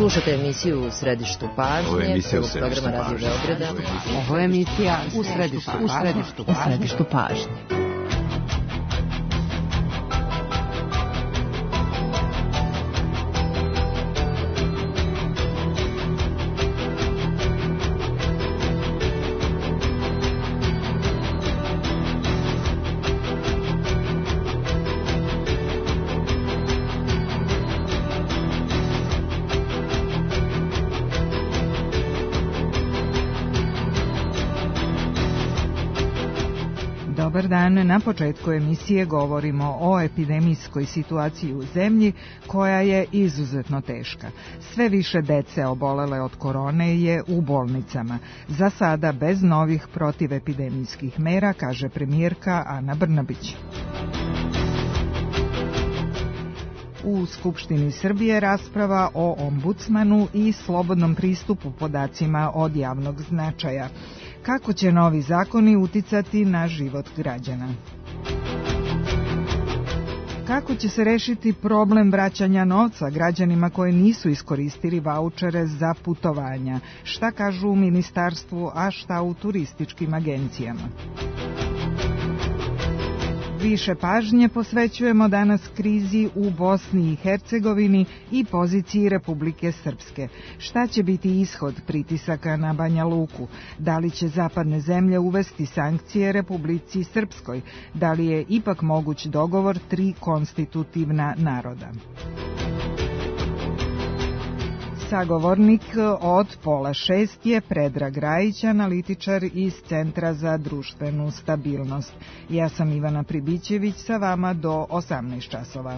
Slušate emisiju U središtu pažnje, prvog programa Radio Beograda. Ovo je emisija U središtu pažnje. Dobar dan, na početku emisije govorimo o epidemijskoj situaciji u zemlji koja je izuzetno teška. Sve više dece obolele od korone je u bolnicama. Za sada bez novih protivepidemijskih mera, kaže premijerka Ana Brnabić. U Skupštini Srbije rasprava o ombudsmanu i slobodnom pristupu podacima od javnog značaja. Kako će novi zakoni uticati na život građana? Kako će se rešiti problem vraćanja novca građanima koji nisu iskoristili vaučere za putovanja? Šta kažu u ministarstvu, a šta u turističkim agencijama? Više pažnje posvećujemo danas krizi u Bosni i Hercegovini i poziciji Republike Srpske. Šta će biti ishod pritisaka na Banja Luku? Da li će zapadne zemlje uvesti sankcije Republici Srpskoj? Da li je ipak moguć dogovor tri konstitutivna naroda? Sagovornik od 5:30 je Predrag Rajić, analitičar iz Centra za društvenu stabilnost. Ja sam Ivana Pribićević, sa vama do 18 časova.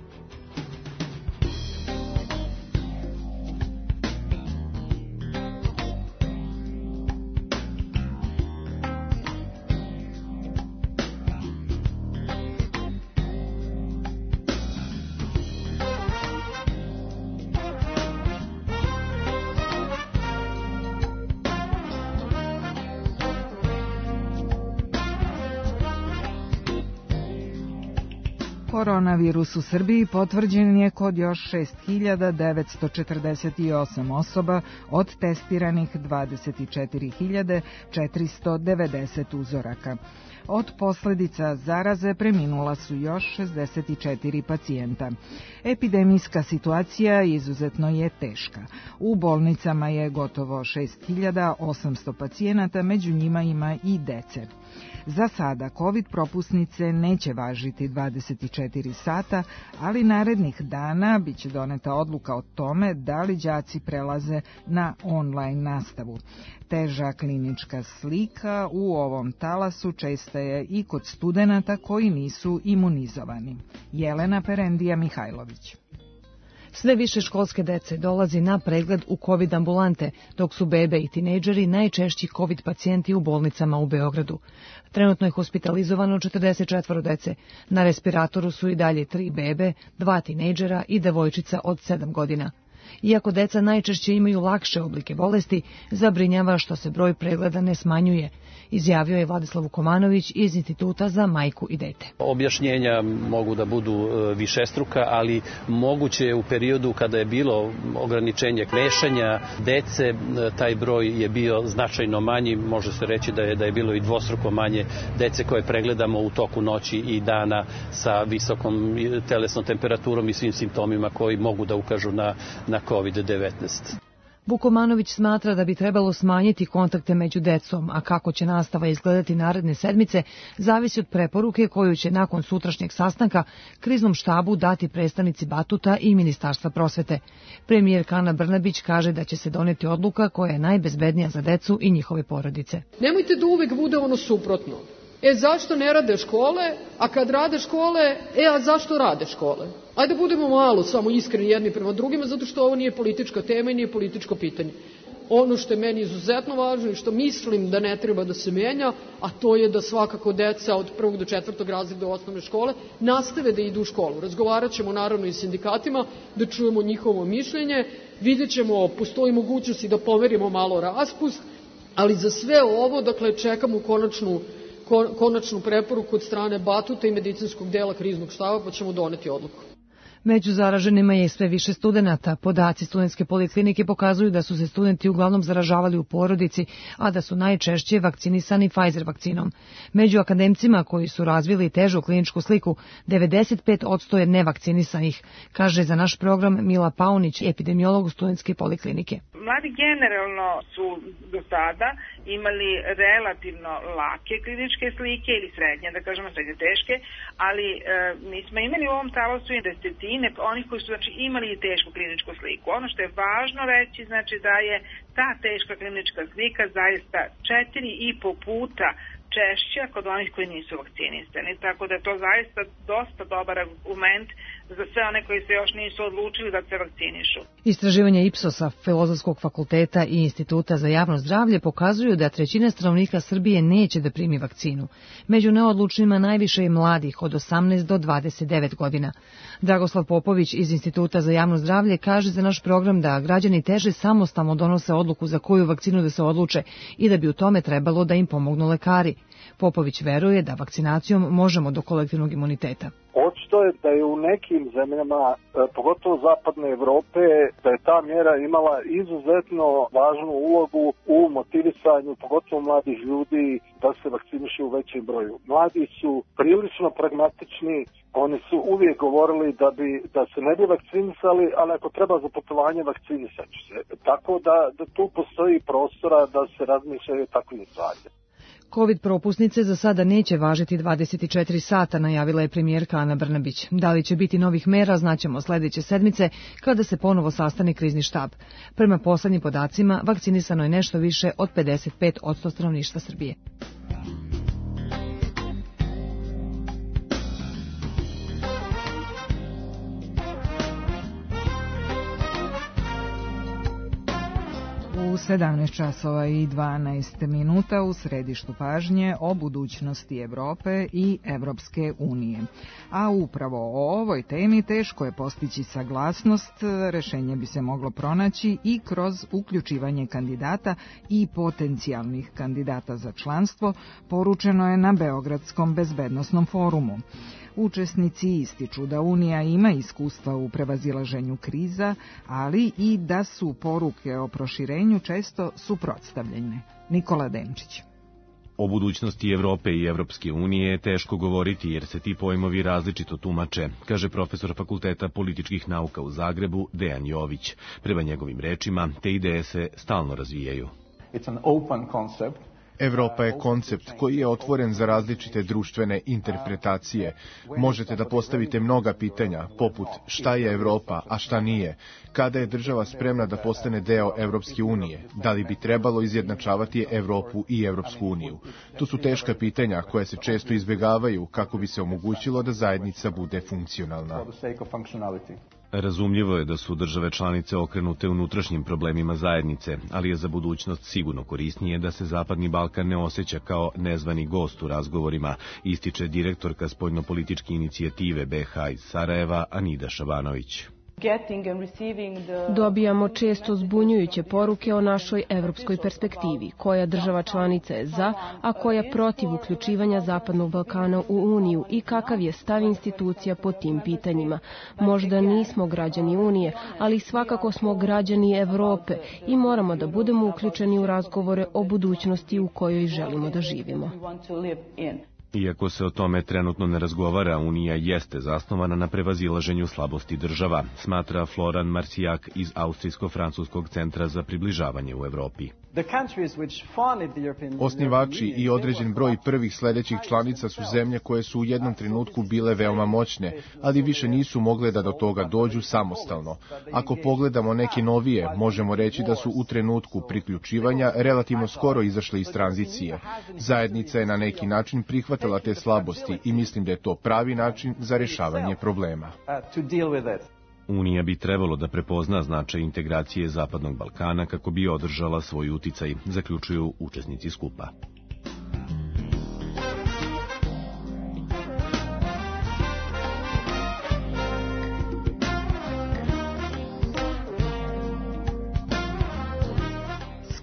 Koronavirus u Srbiji potvrđen je kod još 6.948 osoba od testiranih 24.490 uzoraka. Od posljedica zaraze preminula su još 64 pacijenta. Epidemijska situacija izuzetno je teška. U bolnicama je gotovo 6.800 pacijenata, među njima ima i dece. Za sada COVID propusnice neće važiti 24 sata, ali narednih dana biće doneta odluka o tome da li đaci prelaze na online nastavu. Teža klinička slika u ovom talasu česta je i kod studenata koji nisu imunizovani. Jelena Perendija Mihajlović. Sve više školske dece dolazi na pregled u COVID ambulante, dok su bebe i tinejdžeri najčešći COVID pacijenti u bolnicama u Beogradu. Trenutno je hospitalizovano 44 dece. Na respiratoru su i dalje 3 bebe, 2 tinejdžera i devojčica od 7 godina. Iako deca najčešće imaju lakše oblike bolesti, zabrinjava što se broj pregleda ne smanjuje, izjavio je Vladislav Vukomanović iz Instituta za majku i dete. Objašnjenja mogu da budu višestruka, ali moguće je u periodu kada je bilo ograničenje mešanja dece, taj broj je bio značajno manji, može se reći da je bilo i dvostruko manje dece koje pregledamo u toku noći i dana sa visokom telesnom temperaturom i svim simptomima koji mogu da ukažu na COVID-19. Vukomanović smatra da bi trebalo smanjiti kontakte među decom, a kako će nastava izgledati naredne sedmice, zavisi od preporuke koju će nakon sutrašnjeg sastanka kriznom štabu dati predstavnici Batuta i Ministarstva prosvete. Premijerka Ana Brnabić kaže da će se doneti odluka koja je najbezbednija za decu i njihove porodice. Nemojte da uvek bude ono suprotno. Zašto ne rade škole, a kad rade škole, a zašto rade škole? Ajde budemo malo samo iskreni jedni prema drugima, zato što ovo nije politička tema i nije političko pitanje. Ono što je meni izuzetno važno i što mislim da ne treba da se menja, a to je da svakako deca od 1. do 4. razreda osnovne škole nastave da idu u školu. Razgovarat ćemo naravno i sindikatima, da čujemo njihovo mišljenje, vidjet ćemo, postoji mogućnost i da pomerimo malo raspust, ali za sve ovo, dakle, čekamo konačnu preporuku od strane Batuta i medicinskog dela kriznog štaba, pa ćemo doneti odluku. Među zaraženima je sve više studenata. Podaci studentske poliklinike pokazuju da su se studenti uglavnom zaražavali u porodici, a da su najčešće vakcinisani Pfizer vakcinom. Među akademcima koji su razvili težu kliničku sliku, 95% je nevakcinisanih, kaže za naš program Mila Paunić, epidemiolog studentske poliklinike. Mladi generalno su do sada imali relativno lake kliničke slike ili srednje, da kažemo srednje teške, ali mi smo imali u ovom talasu i desetine onih koji su imali i tešku kliničku sliku. Ono što je važno reći, znači da je ta teška klinička slika zaista 4,5 puta češća kod onih koji nisu vakcinisani, tako da je to zaista dosta dobar argument za sve one koji se još nisu odlučili da se vakcinišu. Istraživanja Ipsosa, Filozofskog fakulteta i Instituta za javno zdravlje pokazuju da 1/3 stanovnika Srbije neće da primi vakcinu. Među neodlučnima najviše je mladih od 18 do 29 godina. Dragoslav Popović iz Instituta za javno zdravlje kaže za naš program da građani teže samostalno donose odluku za koju vakcinu da se odluče i da bi u tome trebalo da im pomognu lekari. Popović veruje da vakcinacijom možemo do kolektivnog imuniteta. Očito je da je u nekim zemljama, pogotovo zapadne Evrope, da je ta mjera imala izuzetno važnu ulogu u motivisanju, pogotovo mladih ljudi, da se vakcinišu u većem broju. Mladi su prilično pragmatični, oni su uvijek govorili da se ne bi vakcinisali, ali ako treba za putovanje, vakcinisat će se. Tako da tu postoji prostora da se razmišljaju o takvim stvarima. Covid propusnice za sada neće važiti 24 sata, najavila je premijerka Ana Brnabić. Da li će biti novih mera, znaćemo sledeće sedmice kada se ponovo sastane krizni štab. Prema poslednjim podacima, vakcinisano je nešto više od 55% stanovništva Srbije. U 17 časova i 12 minuta u središtu pažnje o budućnosti Evrope i Evropske unije. A upravo o ovoj temi teško je postići saglasnost, rešenje bi se moglo pronaći i kroz uključivanje kandidata i potencijalnih kandidata za članstvo, poručeno je na Beogradskom bezbednosnom forumu. Učesnici ističu da Unija ima iskustva u prevazilaženju kriza, ali i da su poruke o proširenju često suprotstavljene. Nikola Denčić. O budućnosti Evrope i Evropske unije je teško govoriti jer se ti pojmovi različito tumače, kaže profesor Fakulteta političkih nauka u Zagrebu Dejan Jović. Prema njegovim rečima, te ideje se stalno razvijaju. It's an open concept. Evropa je koncept koji je otvoren za različite društvene interpretacije. Možete da postavite mnoga pitanja, poput šta je Evropa, a šta nije, kada je država spremna da postane deo Evropske unije, da li bi trebalo izjednačavati Evropu i Evropsku uniju. To su teška pitanja koja se često izbjegavaju kako bi se omogućilo da zajednica bude funkcionalna. Razumljivo je da su države članice okrenute unutrašnjim problemima zajednice, ali je za budućnost sigurno korisnije da se Zapadni Balkan ne osjeća kao nezvani gost u razgovorima, ističe direktorka spoljnopolitičke inicijative BiH iz Sarajeva Anida Šabanović. Dobijamo često zbunjujuće poruke o našoj evropskoj perspektivi, koja država članica je za, a koja protiv uključivanja Zapadnog Balkana u Uniju i kakav je stav institucija po tim pitanjima. Možda nismo građani Unije, ali svakako smo građani Evrope i moramo da budemo uključeni u razgovore o budućnosti u kojoj želimo da živimo. Iako se o tome trenutno ne razgovara, Unija jeste zasnovana na prevazilaženju slabosti država, smatra Floran Marsijak iz Austrijsko-francuskog centra za približavanje u Evropi. Osnivači i određen broj prvih sledećih članica su zemlje koje su u jednom trenutku bile veoma moćne, ali više nisu mogle da do toga dođu samostalno. Ako pogledamo neke novije, možemo reći da su u trenutku priključivanja relativno skoro izašle iz tranzicije. Zajednica je na neki način prihvatila te slabosti i mislim da je to pravi način za rešavanje problema. Unija bi trebalo da prepozna značaj integracije Zapadnog Balkana kako bi održala svoj uticaj, zaključuju učesnici skupa.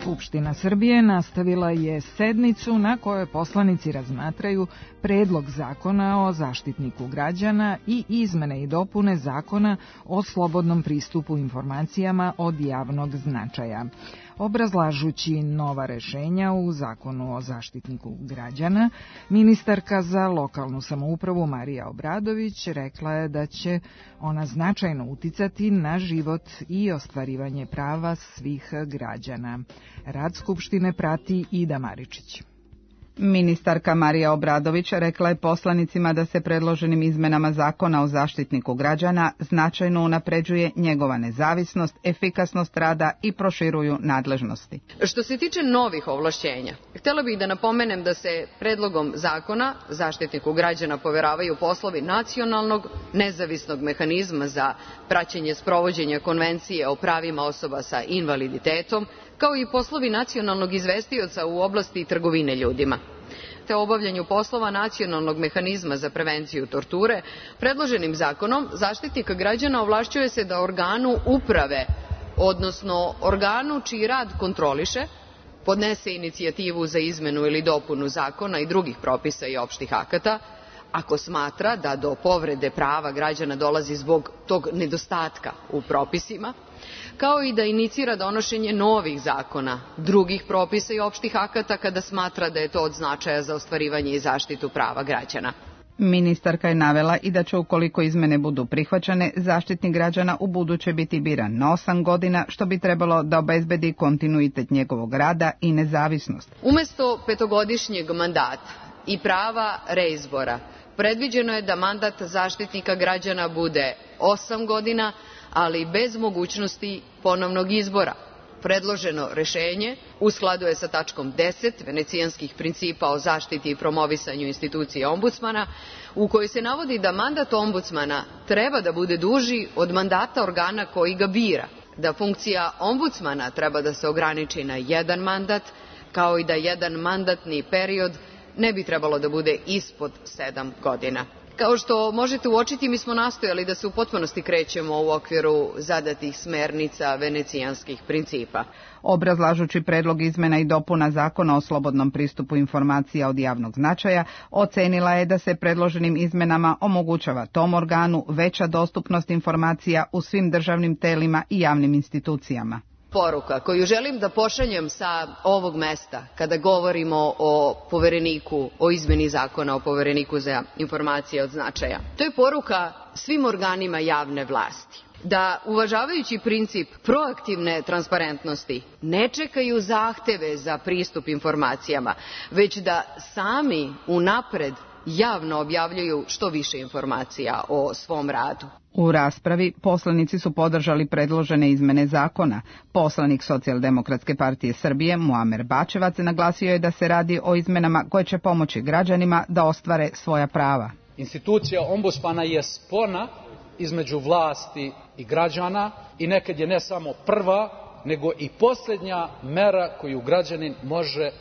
Skupština Srbije nastavila je sednicu na kojoj poslanici razmatraju predlog zakona o Zaštitniku građana i izmene i dopune zakona o slobodnom pristupu informacijama od javnog značaja. Obrazlažući nova rešenja u zakonu o Zaštitniku građana, ministarka za lokalnu samoupravu Marija Obradović rekla je da će ona značajno uticati na život i ostvarivanje prava svih građana. Rad Skupštine prati Ida Maričić. Ministarka Marija Obradović rekla je poslanicima da se predloženim izmenama zakona o Zaštitniku građana značajno unapređuje njegova nezavisnost, efikasnost rada i proširuju nadležnosti. Što se tiče novih ovlašćenja, htjela bih da napomenem da se predlogom zakona Zaštitniku građana poveravaju poslovi nacionalnog nezavisnog mehanizma za praćenje sprovođenja Konvencije o pravima osoba sa invaliditetom, kao i poslovi nacionalnog izvestioca u oblasti trgovine ljudima. Te obavljanju poslova nacionalnog mehanizma za prevenciju torture, predloženim zakonom Zaštitnik građana ovlašćuje se da organu uprave, odnosno organu čiji rad kontroliše, podnese inicijativu za izmenu ili dopunu zakona i drugih propisa i opštih akata, ako smatra da do povrede prava građana dolazi zbog tog nedostatka u propisima, kao i da inicira donošenje novih zakona, drugih propisa i opštih akata kada smatra da je to od značaja za ostvarivanje i zaštitu prava građana. Ministarka je navela i da će, ukoliko izmene budu prihvaćene, Zaštitnik građana u buduće biti biran na 8 godina, što bi trebalo da obezbedi kontinuitet njegovog rada i nezavisnost. Umesto 5-godišnjeg mandata i prava reizbora, predviđeno je da mandat Zaštitnika građana bude 8 godina, ali bez mogućnosti ponovnog izbora. Predloženo rešenje u skladu je sa tačkom 10 Venecijanskih principa o zaštiti i promovisanju institucije ombudsmana, u kojoj se navodi da mandat ombudsmana treba da bude duži od mandata organa koji ga bira, da funkcija ombudsmana treba da se ograniči na 1 mandat, kao i da 1 mandatni period ne bi trebalo da bude ispod 7 godina. Kao što možete uočiti, mi smo nastojali da se u potpunosti krećemo u okviru zadatih smernica Venecijanskih principa. Obrazlažući predlog izmena i dopuna zakona o slobodnom pristupu informacija od javnog značaja, ocenila je da se predloženim izmenama omogućava tom organu veća dostupnost informacija u svim državnim telima i javnim institucijama. Poruka koju želim da pošaljem sa ovog mesta kada govorimo o Povereniku, o izmeni zakona o Povereniku za informacije od značaja, to je poruka svim organima javne vlasti. Da, uvažavajući princip proaktivne transparentnosti, ne čekaju zahteve za pristup informacijama, već da sami unapred javno objavljuju što više informacija o svom radu. U raspravi poslanici su podržali predložene izmene zakona. Poslanik Socijaldemokratske partije Srbije Muamer Bačevac naglasio je da se radi o izmenama koje će pomoći građanima da ostvare svoja prava. Institucija ombudsmana je spona između vlasti i građana i nekad je ne samo prva, nego i posljednja mera koju građanin može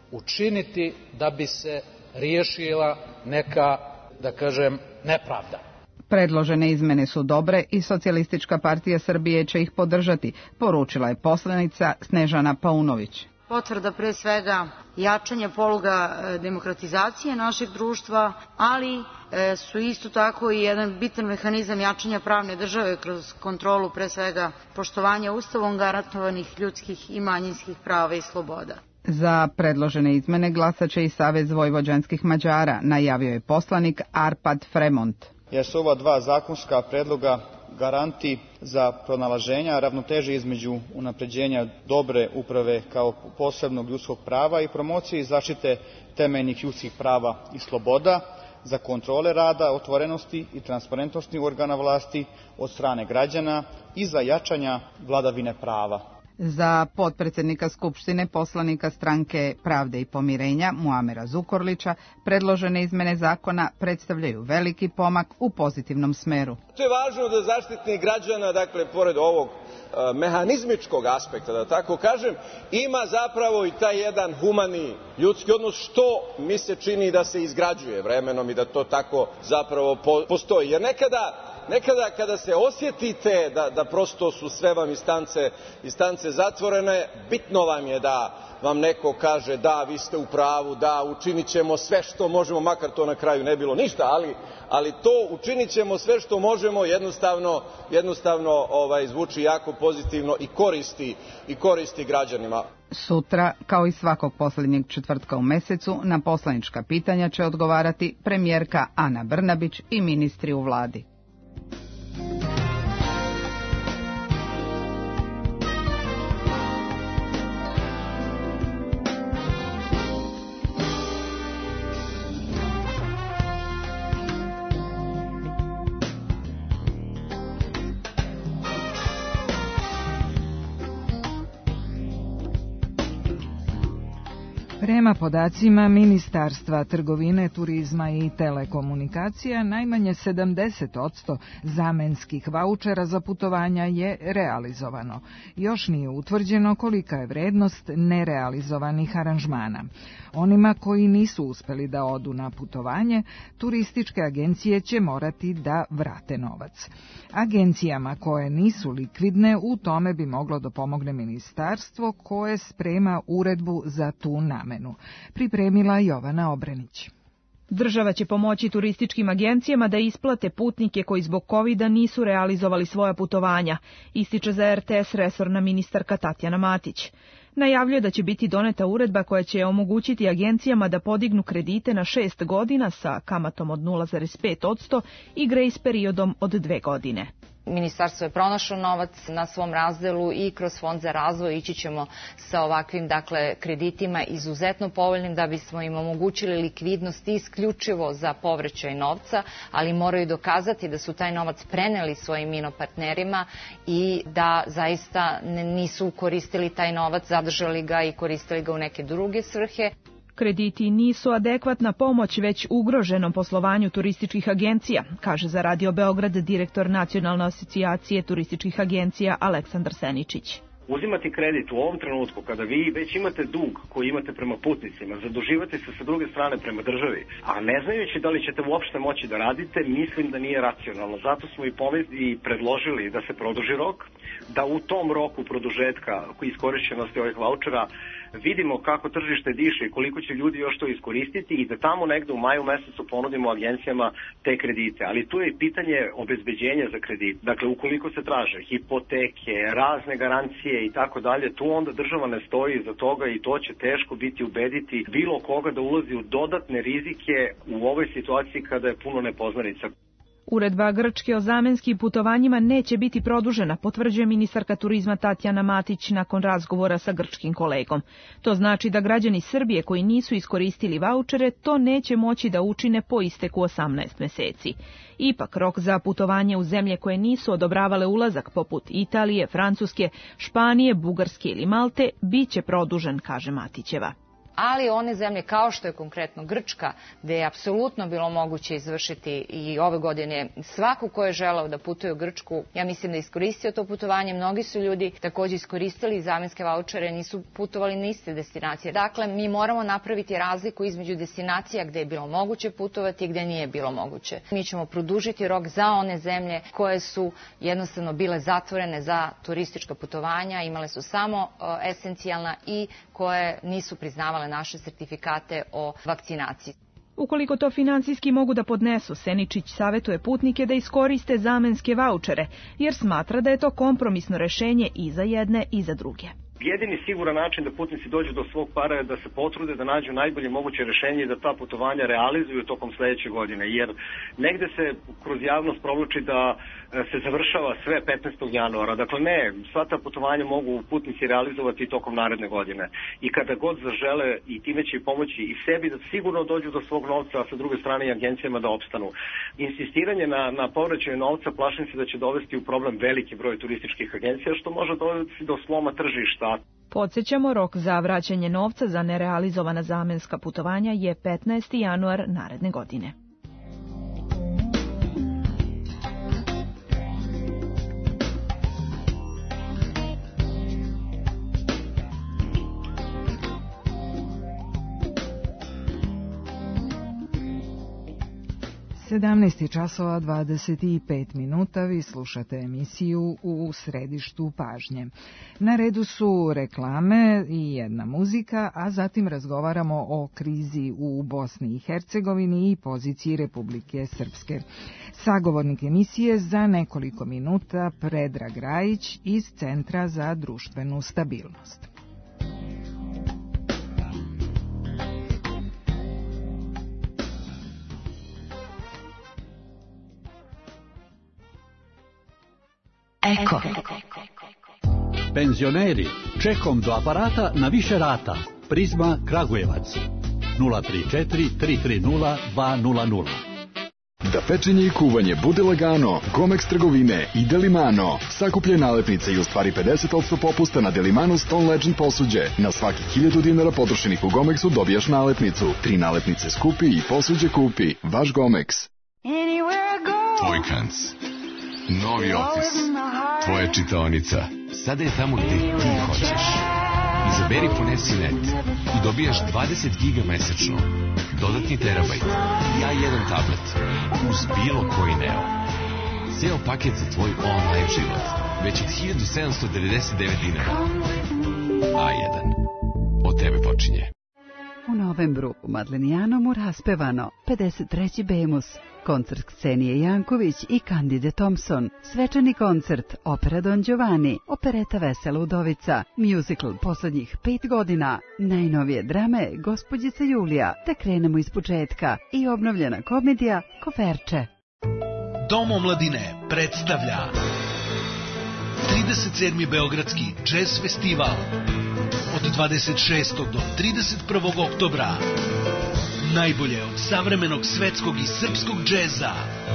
učiniti da bi se riješila neka, da kažem, nepravda. Predložene izmene su dobre i Socijalistička partija Srbije će ih podržati, poručila je poslanica Snežana Paunović. Potvrda pre svega jačanja poluga demokratizacije našeg društva, ali su isto tako i jedan bitan mehanizam jačanja pravne države kroz kontrolu pre svega poštovanja Ustavom garantovanih ljudskih i manjinskih prava i sloboda. Za predložene izmene glasaće i Savez vojvođanskih Mađara, najavio je poslanik Arpad Fremont. Jer su ova dva zakonska predloga garanti za pronalaženja ravnoteže između unapređenja dobre uprave kao posebnog ljudskog prava i promocije i zaštite temeljnih ljudskih prava i sloboda, za kontrole rada, otvorenosti i transparentnosti organa vlasti od strane građana i za jačanja vladavine prava. Za potpredsjednika Skupštine, poslanika Stranke Pravde i pomirenja Muamera Zukorlića, predložene izmene zakona predstavljaju veliki pomak u pozitivnom smeru. To je važno da Zaštitnik građana, dakle, pored ovog mehanizmičkog aspekta, da tako kažem, ima zapravo i taj jedan humani ljudski odnos, što mi se čini da se izgrađuje vremenom i da to tako zapravo postoji. Jer nekada nekada kada se osjetite da prosto su sve vam instance zatvorene, bitno vam je da vam neko kaže da, vi ste u pravu, da, učinit ćemo sve što možemo, makar to na kraju ne bilo ništa, ali to učinit ćemo sve što možemo jednostavno zvuči jako pozitivno i koristi građanima. Sutra, kao i svakog posljednjeg četvrtka u mesecu, na poslanička pitanja će odgovarati premijerka Ana Brnabić i ministri u vladi. Prema podacima Ministarstva trgovine, turizma i telekomunikacija, najmanje 70% zamenskih vaučera za putovanja je realizovano. Još nije utvrđeno kolika je vrednost nerealizovanih aranžmana. Onima koji nisu uspeli da odu na putovanje, turističke agencije će morati da vrate novac. Agencijama koje nisu likvidne u tome bi moglo da pomogne ministarstvo koje sprema uredbu za tu namenu. Pripremila Jovana Obrenić. Država će pomoći turističkim agencijama da isplate putnike koji zbog COVID-a nisu realizovali svoja putovanja, ističe za RTS resorna ministarka Tatjana Matić. Najavljuje da će biti doneta uredba koja će omogućiti agencijama da podignu kredite na 6 godina sa kamatom od 0,5% i grejs periodom od 2 godine. Ministarstvo je pronašlo novac na svom razdelu i kroz Fond za razvoj ići ćemo sa ovakvim kreditima izuzetno povoljnim da bismo im omogućili likvidnost isključivo za povraćaj novca, ali moraju dokazati da su taj novac preneli svojim inopartnerima i da zaista nisu koristili taj novac, zadržali ga i koristili ga u neke druge svrhe. Krediti nisu adekvatna pomoć već ugroženom poslovanju turističkih agencija, kaže za Radio Beograd direktor Nacionalne asocijacije turističkih agencija Aleksandar Seničić. Uzimati kredit u ovom trenutku kada vi već imate dug koji imate prema putnicima, zaduživate se sa druge strane prema državi, a ne znajući da li ćete uopšte moći da radite, mislim da nije racionalno. Zato smo i predložili da se produži rok, da u tom roku produžetka iskorišćenosti ovih vaučera vidimo kako tržište diše i koliko će ljudi još to iskoristiti i da tamo negde u maju mesecu ponudimo agencijama te kredite. Ali tu je i pitanje obezbeđenja za kredit. Dakle, ukoliko se traže hipoteke, razne garancije i tako dalje, tu onda država ne stoji iza toga i to će teško biti ubediti bilo koga da ulazi u dodatne rizike u ovoj situaciji kada je puno nepoznanica. Uredba Grčke o zamenskim putovanjima neće biti produžena, potvrđuje ministarka turizma Tatjana Matić nakon razgovora sa grčkim kolegom. To znači da građani Srbije koji nisu iskoristili vaučere to neće moći da učine po isteku 18 meseci. Ipak rok za putovanje u zemlje koje nisu odobravale ulazak poput Italije, Francuske, Španije, Bugarske ili Malte biće produžen, kaže Matićeva. Ali one zemlje kao što je konkretno Grčka, gde je apsolutno bilo moguće izvršiti i ove godine svako ko je želeo da putuje u Grčku, ja mislim da je iskoristio to putovanje. Mnogi su ljudi također iskoristili zamenske vaučere, nisu putovali na iste destinacije. Dakle, mi moramo napraviti razliku između destinacija gde je bilo moguće putovati i gde nije bilo moguće. Mi ćemo produžiti rok za one zemlje koje su jednostavno bile zatvorene za turistička putovanja, imale su samo esencijalna i koje nisu priznavale naše sertifikate o vakcinaciji. Ukoliko to financijski mogu da podnesu, Seničić savjetuje putnike da iskoriste zamenske vaučere, jer smatra da je to kompromisno rešenje i za jedne i za druge. Jedini siguran način da putnici dođu do svog para je da se potrude da nađu najbolje moguće rešenje i da ta putovanja realizuju tokom sledeće godine, jer negde se kroz javnost provlači da se završava sve 15. januara. Dakle, ne, sva ta putovanja mogu putnici realizovati tokom naredne godine. I kada god zažele, i time će pomoći i sebi da sigurno dođu do svog novca, a sa druge strane i agencijama da opstanu. Insistiranje na povraćaju novca plašim se da će dovesti u problem veliki broj turističkih agencija, što može dovesti do sloma tržišta. Podsjećamo, rok za vraćanje novca za nerealizovana zamenska putovanja je 15. januar naredne godine. 17 časova 25 minuta, vi slušate emisiju U središtu pažnje. Na redu su reklame i jedna muzika, a zatim razgovaramo o krizi u Bosni i Hercegovini i poziciji Republike Srpske. Sagovornik emisije za nekoliko minuta Predrag Rajić iz Centra za društvenu stabilnost. Eko. Penzioneri, čekom do aparata na više rata. Prizma Kragujevac 034 330 200. Da pečenje i kuvanje bude lagano, Gomex trgovine i Delimano sakuplje nalepnice i ostvari 50% popusta na Delimano Stone Legend posuđe. Na svaki 1000 dinara potrošenih u Gomexu dobijaš nalepnicu. 3 nalepnice skupi i posuđe kupi. Vaš Gomex. Tvoj kanc. Novi opis. Tvoja čitaonica. Sada je tamo gde ti hoćeš. Izaberi Ponesi.net i dobijaš 20 giga mesečno. Dodatni terabajt. A1 tablet. Uz bilo koji Neo. Ceo paket za tvoj online život. Već od 1799 dinara. A1. Od tebe počinje. U novembru u Madlenijanomu raspevano 53. Bemus. Koncert Ksenije Janković i Candide Thompson. Svečani koncert Opera Don Giovanni, opereta Vesela udovica, musical poslednjih 5 godina, najnovije drame Gospođica Julija, da krenemo iz početka i obnovljena komedija Koferče. Dom omladine predstavlja 37. Beogradski jazz festival od 26. do 31. oktobra. Najbolje od savremenog svetskog i srpskog džeza.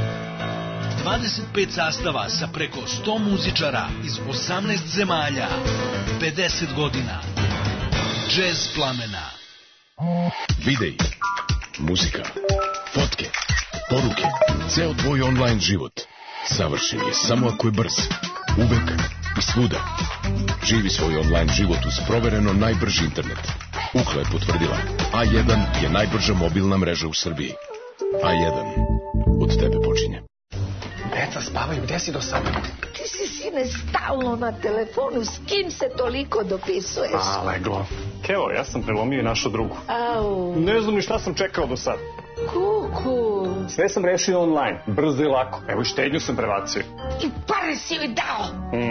25 sastava sa preko 100 muzičara iz 18 zemalja. 50 godina. Džez plamena. Videi, muzika, fotke, poruke, ceo tvoj online život. Savršen je samo ako je brz. Uvek i svuda. Živi svoj online život uz provereno najbrži internet. Ukla je potvrdila. A1 je najbrža mobilna mreža u Srbiji. A1. Od tebe počinje. Deca spavaju, gde si do sada? Ti si, sine, stalno na telefonu. S kim se toliko dopisuješ? Leglo. Evo, ja sam prelomio i našu drugu. Au. Ne znam ni šta sam čekao do sada. Kuku. Sve sam rešio online, brzo i lako. Evo i štednju sam prebacio. I pare si joj dao.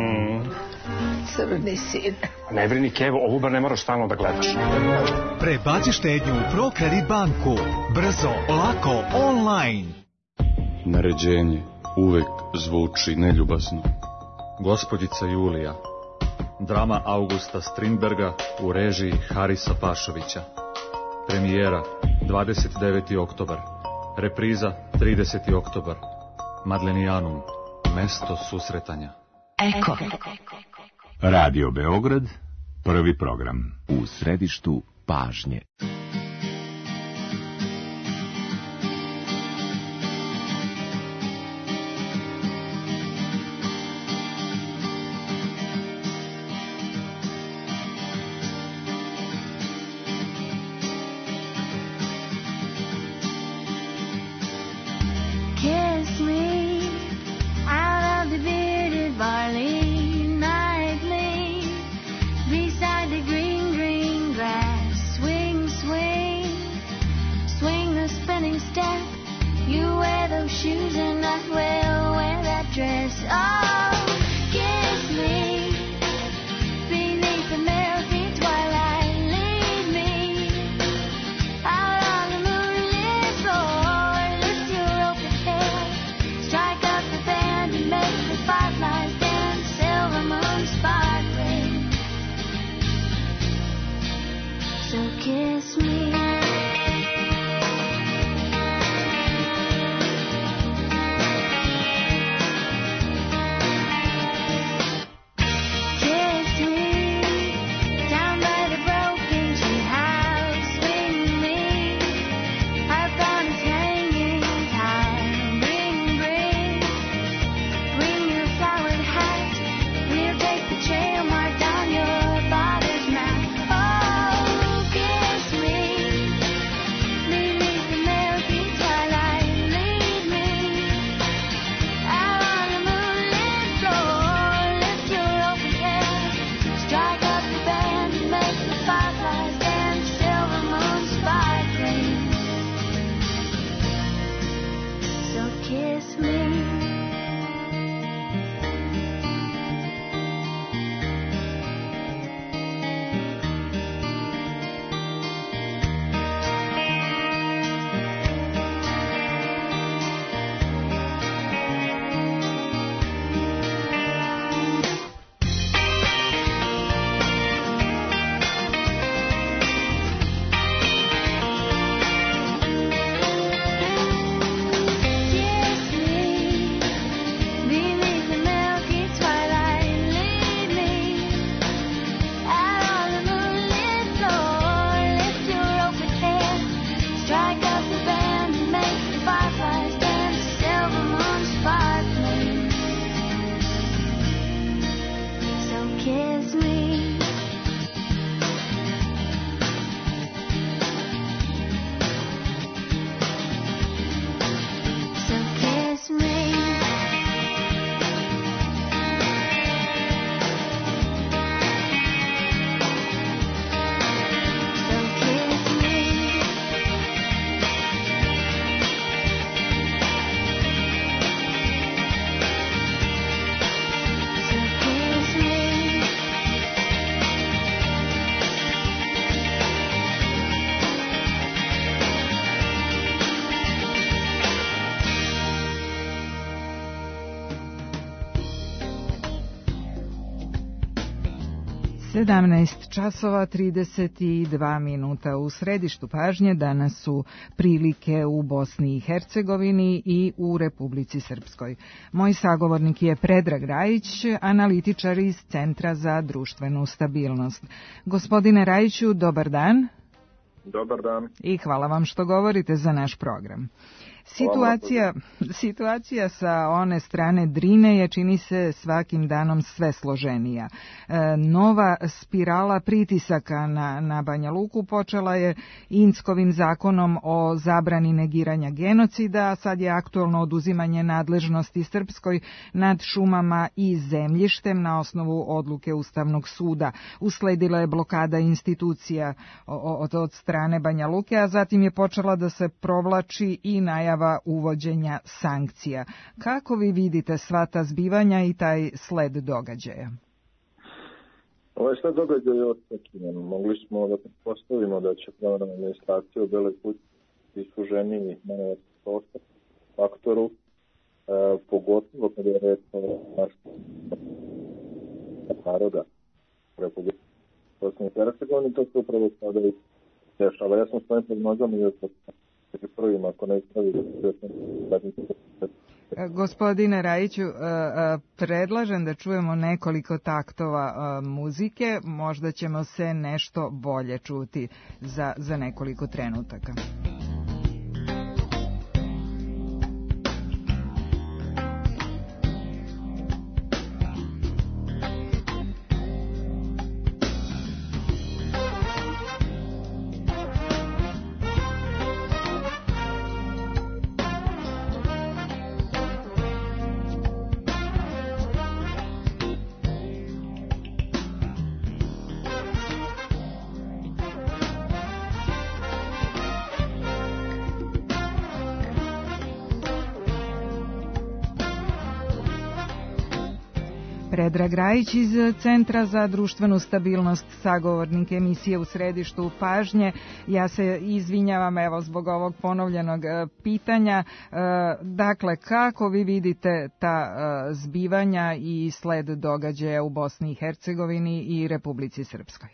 Crni sin. Ne brini, Kevo, ovo bar ne moraš stalno da gledaš. Prebaci štednju u ProCredit banku. Brzo, lako, online. Naređenje uvek zvuči neljubazno. Gospođica Julija. Drama Augusta Strindberga u režiji Harisa Pašovića. Premijera 29. oktobar. Repriza 30. oktobar. Madlenijanum. Mesto susretanja. Eko. Radio Beograd, prvi program. U središtu pažnje. Kiss me out of the bearded barley. Beside the green, green grass, swing, swing. 17 časova 32 minuta u središtu pažnje. Danas su prilike u Bosni i Hercegovini i u Republici Srpskoj. Moj sagovornik je Predrag Rajić, analitičar iz Centra za društvenu stabilnost. Gospodine Rajiću, dobar dan. Dobar dan. I hvala vam što govorite za naš program. Situacija sa one strane Drine je, čini se, svakim danom sve složenija. Nova spirala pritisaka na Banja Luku počela je Inckovim zakonom o zabrani negiranja genocida, a sad je aktualno oduzimanje nadležnosti Srpskoj nad šumama i zemljištem na osnovu odluke Ustavnog suda. Usledila je blokada institucija od strane Banja Luke, a zatim je počela da se provlači i najava uvođenja sankcija. Kako vi vidite sva ta zbivanja i taj sled događaja? Ovaj sled događaja je očekivan. Mogli smo da pretpostavimo da će promena administracije u Beloj kući isluženiji manevarski prostor faktoru, pogotovo kada je reč o naroda Republike Bosne i Hercegovine. To se upravo sada i dešava. Ja sam svojim prognozama i prvim, ako ne ispravi Gospodine Rajiću, predlažem da čujemo nekoliko taktova muzike, možda ćemo se nešto bolje čuti za nekoliko trenutaka. Predrag Rajić iz Centra za društvenu stabilnost, sagovornik emisije u središtu pažnje. Ja se izvinjavam zbog ovog ponovljenog pitanja. Dakle, kako vi vidite ta zbivanja i sled događaja u Bosni i Hercegovini i Republici Srpskoj?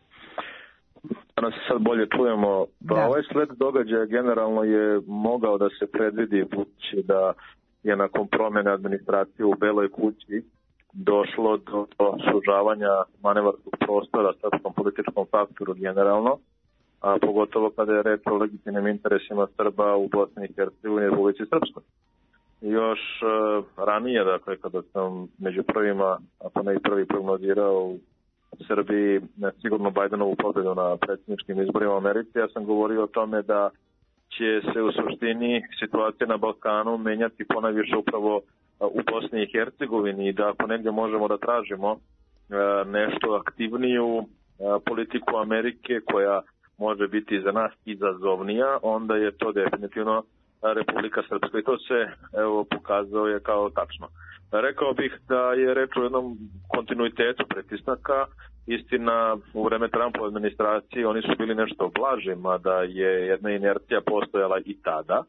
Danas se sad bolje čujemo. Ovaj sled događaja generalno je mogao da se predvidi, budući da je nakon promjene administracije u Beloj kući došlo do sužavanja manevarskog prostora srpskom političkom faktoru generalno, a pogotovo kada je reč o legitimnim interesima Srba u Bosni i Hercegovini i Republici Srpskoj. Još ranije, dakle, kada sam među prvima, ako ne i prvi prognozirao u Srbiji sigurno Bajdenovu pobjedu na predsjedničkim izborima u Americi, ja sam govorio o tome da će se u suštini situacija na Balkanu menjati ponajviše upravo u Bosni i Hercegovini i da ako negdje možemo da tražimo nešto aktivniju politiku Amerike koja može biti za nas izazovnija, onda je to definitivno Republika Srpska i to se pokazao je kao tačno. Rekao bih da je reč o jednom kontinuitetu pritisnaka. Istina, u vreme Trumpove administracije oni su bili nešto blaži, mada je jedna inercija postojala i tada.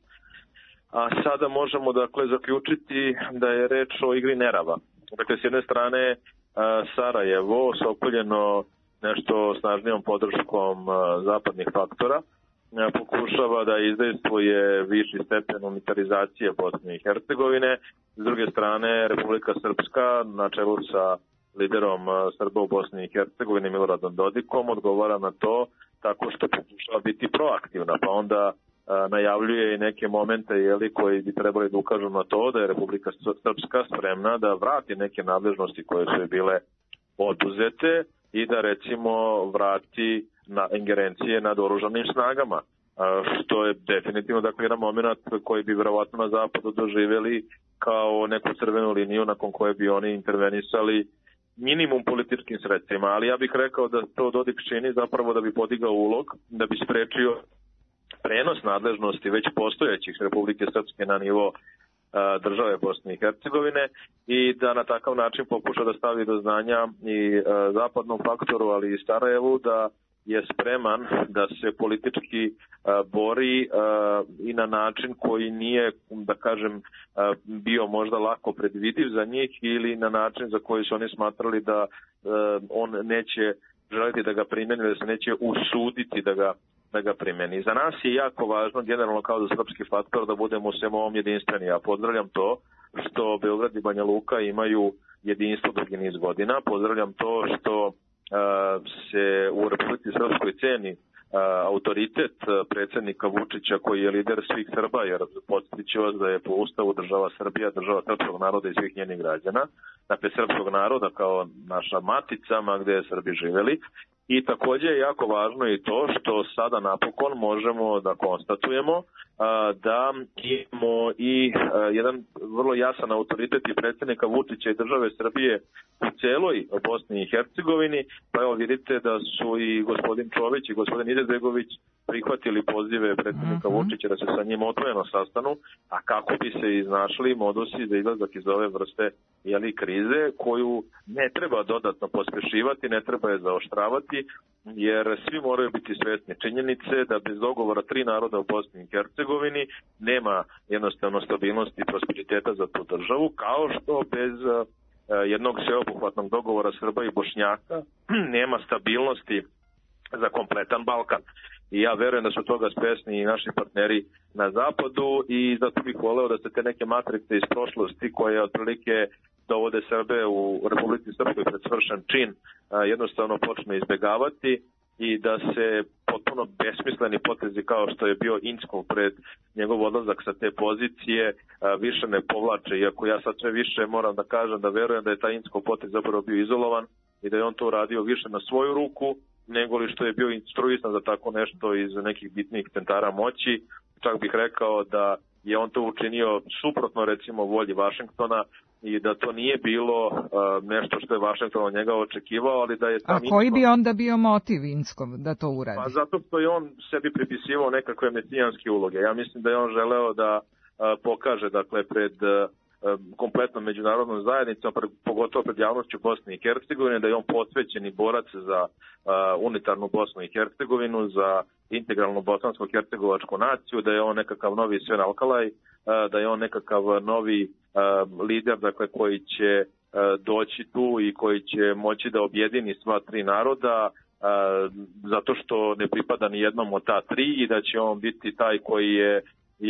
A sada možemo dakle zaključiti da je reč o igri nerava. Dakle, s jedne strane Sarajevo sokoljeno nešto snažnijom podrškom zapadnih faktora pokušava da izdejstvuje viši stepen unitarizacije Bosne i Hercegovine. S druge strane, Republika Srpska na čelu sa liderom Srba u Bosni i Hercegovini Miloradom Dodikom odgovara na to tako što pokušava biti proaktivna, pa onda najavljuje i neke momente koji bi trebali da ukažu na to da je Republika Srpska spremna da vrati neke nadležnosti koje su bile oduzete i da recimo vrati na ingerencije nad oružanim snagama, što je definitivno dakle jedan moment koji bi verovatno na zapadu doživjeli kao neku crvenu liniju nakon koje bi oni intervenisali minimum političkim sredstvima, ali ja bih rekao da to Dodik čini zapravo da bi podigao ulog, da bi sprečio prenos nadležnosti već postojećih Republike Srpske na nivo države Bosne i Hercegovine i da na takav način pokuša da stavi do znanja i zapadnom faktoru, ali i Sarajevu da je spreman da se politički bori i na način koji nije, da kažem, bio možda lako predvidiv za njih ili na način za koji su oni smatrali da on neće želiti da ga primeni, da se neće usuditi da ga primeni. Za nas je jako važno, generalno kao za srpski faktor, da budemo u svemu ovom jedinstveni. Ja pozdravljam to što Beograd i Banja Luka imaju jedinstvo dugi niz godina. Pozdravljam to što se u Republici Srpskoj ceni autoritet predsjednika Vučića koji je lider svih Srba, jer podsjećam vas da je po Ustavu država Srbija država srpskog naroda i svih njenih građana, dakle srpskog naroda kao naša matica gde je Srbi živeli. I takođe je jako važno i to što sada napokon možemo da konstatujemo da imamo i jedan vrlo jasan autoritet i predsjednika Vučića i države Srbije u celoj Bosni i Hercegovini. Pa evo vidite da su i gospodin Čović i gospodin Izetbegović prihvatili pozive predsjednika Vučića da se sa njim otvoreno sastanu, a kako bi se iznašli modusi za izlazak iz ove vrste krize koju ne treba dodatno pospešivati, ne treba je zaoštravati, jer svi moraju biti svesni činjenice da bez dogovora tri naroda u Bosni i Hercegovini nema jednostavno stabilnosti i prosperiteta za tu državu, kao što bez jednog sveobuhvatnog dogovora Srba i Bošnjaka nema stabilnosti za kompletan Balkan. I ja verujem da su toga svesni i naši partneri na zapadu i zato bih voleo da se te neke matrice iz prošlosti koje otprilike dovode Srbe u Republici Srpskoj pred svršen čin jednostavno počne izbegavati i da se potpuno besmisleni potezi kao što je bio Inckov pred njegov odlazak sa te pozicije više ne povlače, iako ja sad sve više moram da kažem da verujem da je taj Inckov potez zapravo bio izolovan i da je on to uradio više na svoju ruku nego li što je bio instruisan za tako nešto iz nekih bitnih centara moći. Čak bih rekao da je on to učinio suprotno recimo volji Vašingtona i da to nije bilo nešto što je Vašington od njega očekivao, ali da je... A koji bi onda bio motiv Inckov da to uradi? Pa zato što je on sebi pripisivao nekakve mesijanske uloge. Ja mislim da je on želeo da pokaže, dakle, pred kompletnom međunarodnom zajednicom, pogotovo pred javnošću Bosne i Hercegovine, da je on posvećeni borac za unitarnu Bosnu i Hercegovinu, za integralnu bosansko-hercegovačku naciju, da je on nekakav novi Sven Alkalaj, da je on nekakav novi lider, dakle, koji će doći tu i koji će moći da objedini sva tri naroda, zato što ne pripada ni jednom od ta tri i da će on biti taj koji je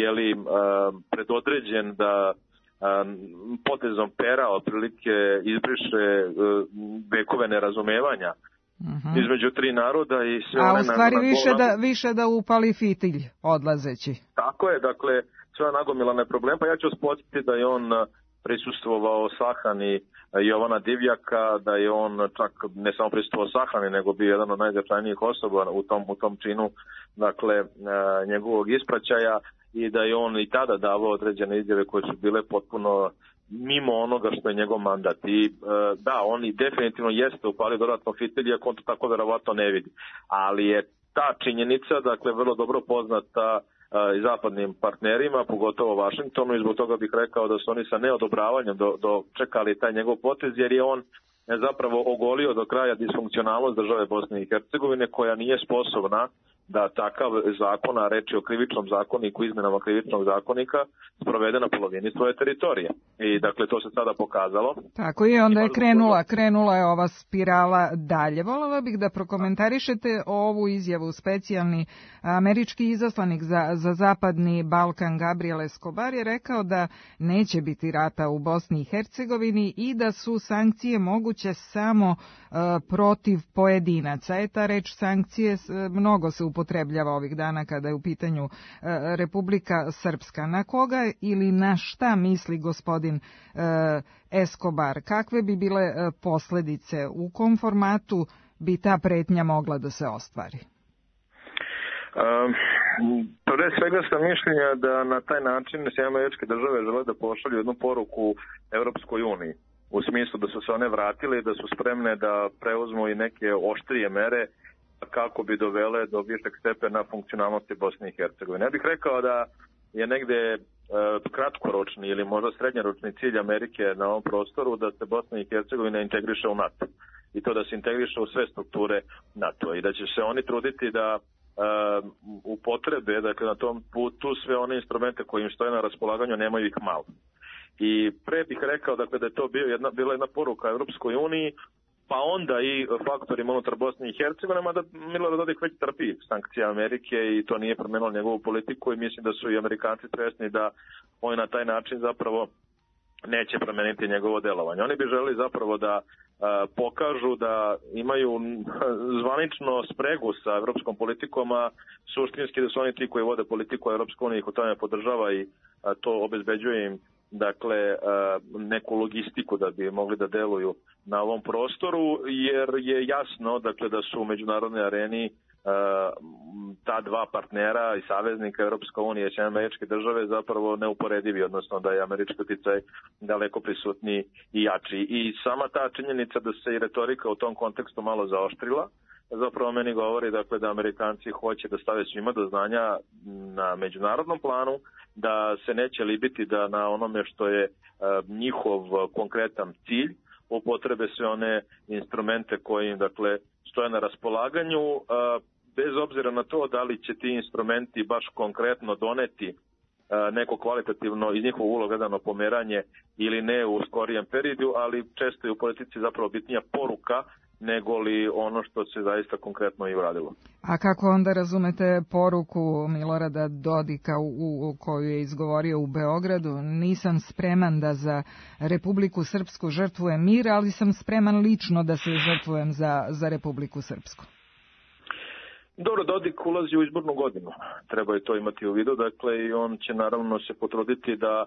predodređen da potezom pera otprilike izbriše vekove nerazumevanja između tri naroda i sve one... A u stvari više da upali fitilj odlazeći. Tako je, dakle, sve nagomilane probleme. Pa ja ću spomenuti da je on prisustvovao sahrani Jovana Divjaka, da je on čak ne samo prisustvovao sahrani, nego bio jedan od najznačajnijih osoba u tom činu, dakle, njegovog ispraćaja, i da je on i tada davao određene izjave koje su bile potpuno mimo onoga što je njegov mandat. I da, on i definitivno jeste upalio dodatno fitilj, iako on to tako verovatno ne vidi. Ali je ta činjenica, dakle, vrlo dobro poznata i zapadnim partnerima, pogotovo Vašingtonu, i zbog toga bih rekao da su oni sa neodobravanjem dočekali taj njegov potez, jer je on zapravo ogolio do kraja disfunkcionalnost države Bosne i Hercegovine, koja nije sposobna da takav zakon, a reč je o krivičnom zakoniku, izmenama krivičnog zakonika, sprovede na polovini svoje teritorije. I dakle, to se sada pokazalo. Tako je, onda je krenula je ova spirala dalje. Volela bih da prokomentarišete ovu izjavu. Specijalni američki izaslanik za zapadni Balkan Gabriel Escobar je rekao da neće biti rata u Bosni i Hercegovini i da su sankcije moguće samo protiv pojedinaca. Ta reč sankcije mnogo se upotrebljava ovih dana kada je u pitanju Republika Srpska. Na koga ili na šta misli gospodin Escobar? Kakve bi bile posledice? U kom formatu bi ta pretnja mogla da se ostvari? Pre svega sam mišljenja da na taj način Sjedinjene Američke Države žele da pošalju jednu poruku Evropskoj uniji, u smislu da su se one vratile, da su spremne da preuzmu i neke oštrije mere kako bi dovele do višeg stepena funkcionalnosti Bosne i Hercegovine. Ja bih rekao da je negde kratkoročni ili možda srednjoročni cilj Amerike na ovom prostoru da se Bosna i Hercegovina integriše u NATO. i to da se integriše u sve strukture NATO i da će se oni truditi da upotrebe, dakle na tom putu sve one instrumente koji im stoje na raspolaganju, nemaju ih malo. I pre bih rekao dakle, da je to bila jedna poruka Evropskoj uniji, pa onda i faktorima unutar Bosne i Hercegovine, mada Milorad Dodik već trpi sankcije Amerike i to nije promenilo njegovu politiku i mislim da su i Amerikanci svesni da oni na taj način zapravo neće promeniti njegovo delovanje. Oni bi želeli zapravo da pokažu da imaju zvanično spregu sa evropskom politikom, a suštinski da su oni ti koji vode politiku Evropske unije, ih u tome podržava i to obezbeđuje im dakle neku logistiku da bi mogli da deluju na ovom prostoru, jer je jasno dakle da su u međunarodnoj areni ta dva partnera i saveznika Evropska unija i Američke države zapravo neuporedivi, odnosno da je američki uticaj daleko prisutniji i jači. I sama ta činjenica da se i retorika u tom kontekstu malo zaoštrila, zapravo meni govori dakle da Amerikanci hoće da stave svima do znanja na međunarodnom planu da se neće libiti da na onome što je njihov konkretan cilj upotrebe sve one instrumente koji im dakle stoje na raspolaganju, bez obzira na to da li će ti instrumenti baš konkretno doneti neko kvalitativno iz njihovog uloga gledano pomeranje ili ne u skorijem periodu, ali često je u politici zapravo bitnija poruka nego li ono što se zaista konkretno i uradilo. A kako onda razumete poruku Milorada Dodika u koju je izgovorio u Beogradu? Nisam spreman da za Republiku Srpsku žrtvujem mir, ali sam spreman lično da se žrtvujem za Republiku Srpsku. Dobro, Dodik ulazi u izbornu godinu, treba je to imati u vidu, dakle i on će naravno se potruditi da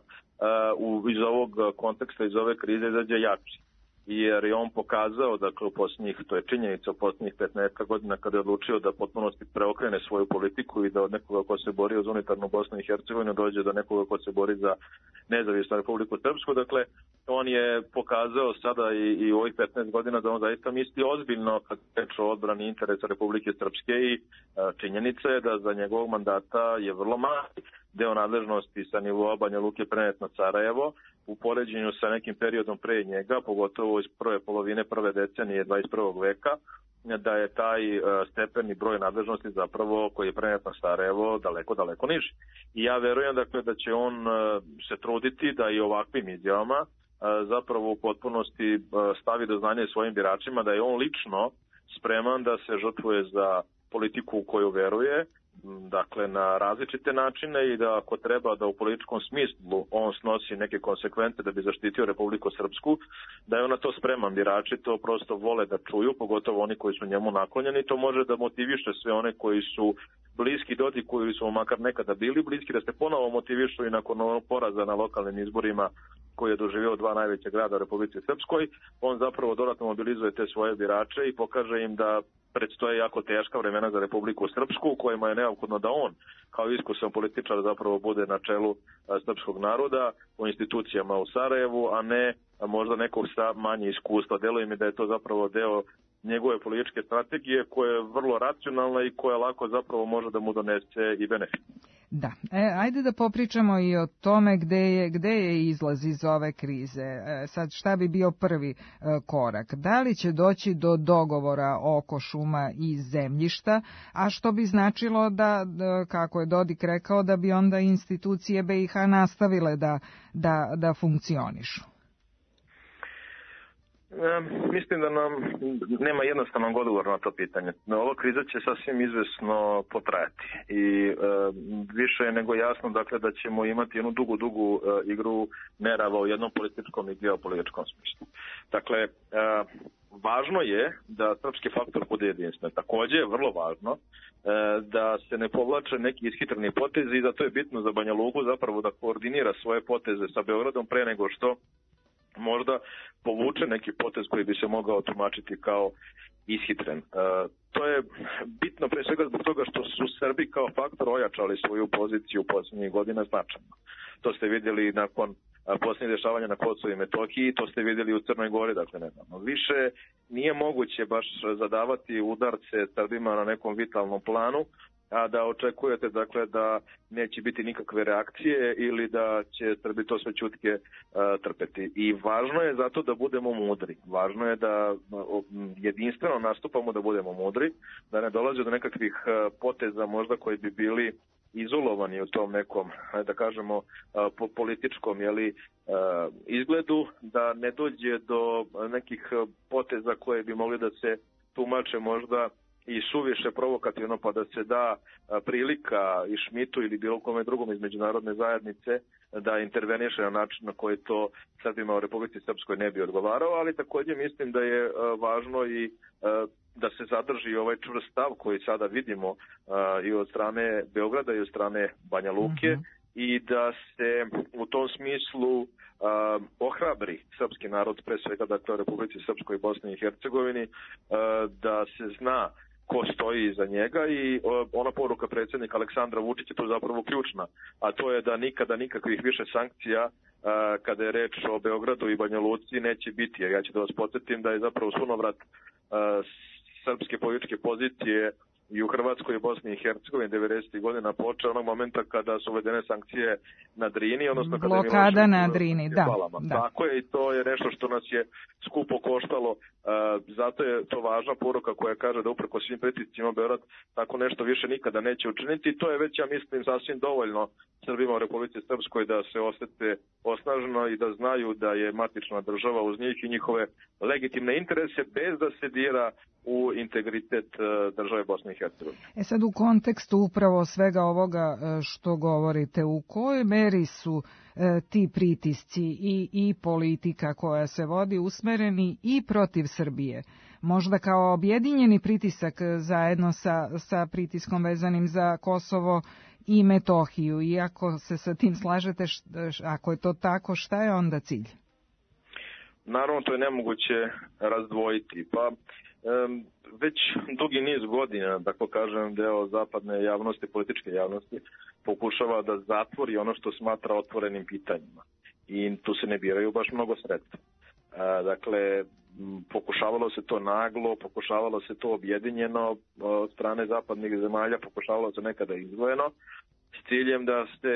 iz ovog konteksta, iz ove krize izađe jači. Jer je on pokazao, dakle, to je činjenica u posljednjih 15 godina kada je odlučio da potpunosti preokrene svoju politiku i da od nekoga ko se borio za unitarnu Bosnu i Hercegovinu dođe do nekoga ko se bori za nezavisnu Republiku Srpsku. Dakle, on je pokazao sada i u ovih 15 godina da on zaista misli ozbiljno kad reč o odbrani interesa Republike Srpske i činjenica je da za njegovog mandata je vrlo mali deo nadležnosti sa nivoa Banja Luke prenet na Sarajevo u poređenju sa nekim periodom pre njega, pogotovo iz prve polovine prve decenije 21. veka, da je taj stepeni broj nadležnosti zapravo koji je prenet na Sarajevo daleko niži. I ja verujem dakle da će on se truditi da i ovakvim izjavama zapravo u potpunosti stavi do znanja svojim biračima da je on lično spreman da se žrtvuje za politiku u koju veruje, dakle na različite načine i da ako treba da u političkom smislu on snosi neke konsekvence da bi zaštitio Republiku Srpsku, da je ona to spreman. Birači to prosto vole da čuju, pogotovo oni koji su njemu naklonjeni. To može da motiviše sve one koji su bliski Dodiku ili su makar nekada bili bliski, da se ponovo motivišu i nakon onog poraza na lokalnim izborima koji je doživio dva najveća grada u Republici Srpskoj. On zapravo dodatno mobilizuje te svoje birače i pokaže im da predstoje jako teška vremena za Republiku Srpsku, u kojima je neophodno da on, kao iskusan političar, zapravo bude na čelu srpskog naroda u institucijama u Sarajevu, a ne možda nekog sa manje iskustva. Deluje mi da je to zapravo deo njegove političke strategije koja je vrlo racionalna i koja lako zapravo može da mu donese i benefit. Da, ajde da popričamo i o tome gde je izlaz iz ove krize. Sad šta bi bio prvi korak? Da li će doći do dogovora oko šuma i zemljišta, a što bi značilo da, kako je Dodik rekao, da bi onda institucije BiH nastavile da funkcionišu? Mislim da nam nema jednostavnog odgovora na to pitanje. Ova kriza će sasvim izvesno potrajati i više je nego jasno dakle, da ćemo imati jednu dugu igru nerava u jednom političkom i geopolitičkom smislu. Dakle, važno je da srpski faktor bude jedinstven. Također je vrlo važno da se ne povlače neki ishitreni potezi i zato je bitno za Banja Luku zapravo da koordinira svoje poteze sa Beogradom pre nego što možda povuče neki potez koji bi se mogao tumačiti kao ishitren. To je bitno pre svega zbog toga što su Srbi kao faktor ojačali svoju poziciju u posljednjih godina značajno. To ste vidjeli nakon posljednjih dešavanja na Kosovu i Metohiji, to ste vidjeli u Crnoj Gori, dakle nedavno. Više nije moguće baš zadavati udarce Srbima na nekom vitalnom planu a da očekujete dakle da neće biti nikakve reakcije ili da će Srbi to sve ćutke trpeti. I važno je zato da budemo mudri. Važno je da jedinstveno nastupamo, da budemo mudri, da ne dolaze do nekakvih poteza možda koji bi bili izolovani u tom nekom, da kažemo, političkom izgledu, da ne dođe do nekih poteza koje bi mogli da se tumače možda i suviše provokativno, pa da se da prilika i Šmitu ili bilo kome drugom iz međunarodne zajednice da interveniše na način na koji to Srbima u Republici Srpskoj ne bi odgovarao, ali takođe mislim da je važno i da se zadrži ovaj čvrst stav koji sada vidimo i od strane Beograda i od strane Banja Luke i da se u tom smislu ohrabri srpski narod, pre svega dakle u Republici Srpskoj i Bosni i Hercegovini, da se zna ko stoji iza njega i ona poruka predsjednika Aleksandra Vučića je to zapravo ključna, a to je da nikada nikakvih više sankcija kada je reč o Beogradu i Banja Luci neće biti, jer ja ću da vas podsjetim da je zapravo sunovrat srpske političke pozicije i u Hrvatskoj i Bosni i Hercegovini 90. godina počeo onog momenta kada su uvedene sankcije na Drini, odnosno kada blokada na Drini, da. Tako je, i to je nešto što nas je skupo koštalo. Zato je to važna poruka koja kaže da upreko svim pritiscima Beograd tako nešto više nikada neće učiniti i to je već, ja mislim, sasvim dovoljno Srbima u Republici Srpskoj da se osete osnaženo i da znaju da je matična država uz njih i njihove legitimne interese bez da se dira u integritet države Bosne i Hercegovine. Sad u kontekstu upravo svega ovoga što govorite, u kojoj meri su ti pritisci i politika koja se vodi usmereni i protiv Srbije? Možda kao objedinjeni pritisak zajedno sa pritiskom vezanim za Kosovo i Metohiju. Iako se sa tim slažete, ako je to tako, šta je onda cilj? Naravno, to je nemoguće razdvojiti. Pa već dugi niz godina, tako kažem, deo zapadne javnosti, političke javnosti, pokušava da zatvori ono što smatra otvorenim pitanjima. I tu se ne biraju baš mnogo sredstva. Dakle, pokušavalo se to naglo, pokušavalo se to objedinjeno od strane zapadnih zemalja, pokušavalo se nekada izdvojeno, s ciljem da se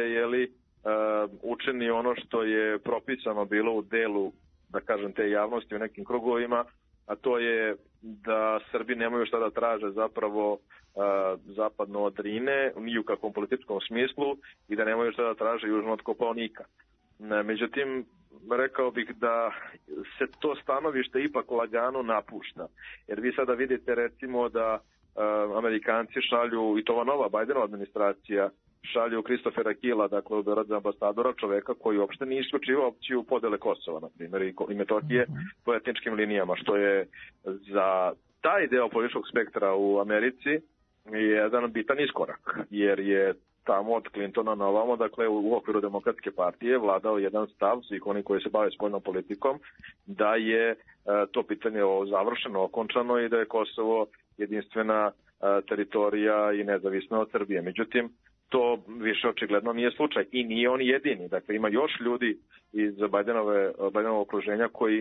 učini ono što je propisano bilo u delu, da kažem, te javnosti u nekim krugovima, a to je da Srbi nemaju šta da traže zapravo zapadno od Drine, ni u kakvom političkom smislu, i da nemaju šta da traže južno od Kopaonika. Međutim, rekao bih da se to stanovište ipak lagano napušta. Jer vi sada vidite recimo da Amerikanci šalju, i to ova nova Bajdenova administracija, šalju Kristofera Kila, dakle u Beograd za ambasadora, čoveka koji uopšte nije isključivao opciju podele Kosova, na primjer, i Metohije po etničkim linijama, što je za taj deo političkog spektra u Americi jedan bitan iskorak, jer je tamo od Clintona na ovamo, dakle u okviru Demokratske partije vladao jedan stav svih oni koji se bave spoljnom politikom, da je to pitanje završeno, okončano i da je Kosovo jedinstvena teritorija i nezavisna od Srbije. Međutim, to više očigledno nije slučaj i nije on jedini. Dakle, ima još ljudi iz Bajdenovog okruženja koji